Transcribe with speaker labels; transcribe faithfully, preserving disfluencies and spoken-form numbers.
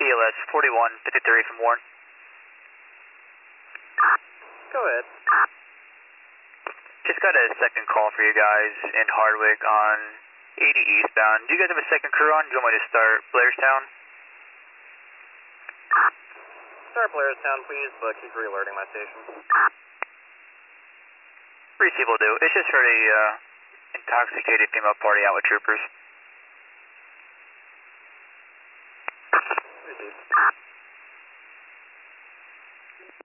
Speaker 1: L S forty-one fifty-three from Warren.
Speaker 2: Go ahead.
Speaker 1: Just got a second call for you guys in Hardwick on eighty eastbound. Do you guys have a second crew on? Do you want me to start Blairstown?
Speaker 2: Start Blairstown, please, but keep re-alerting my station.
Speaker 1: Receive will do. It's just for a uh, intoxicated female party out with troopers.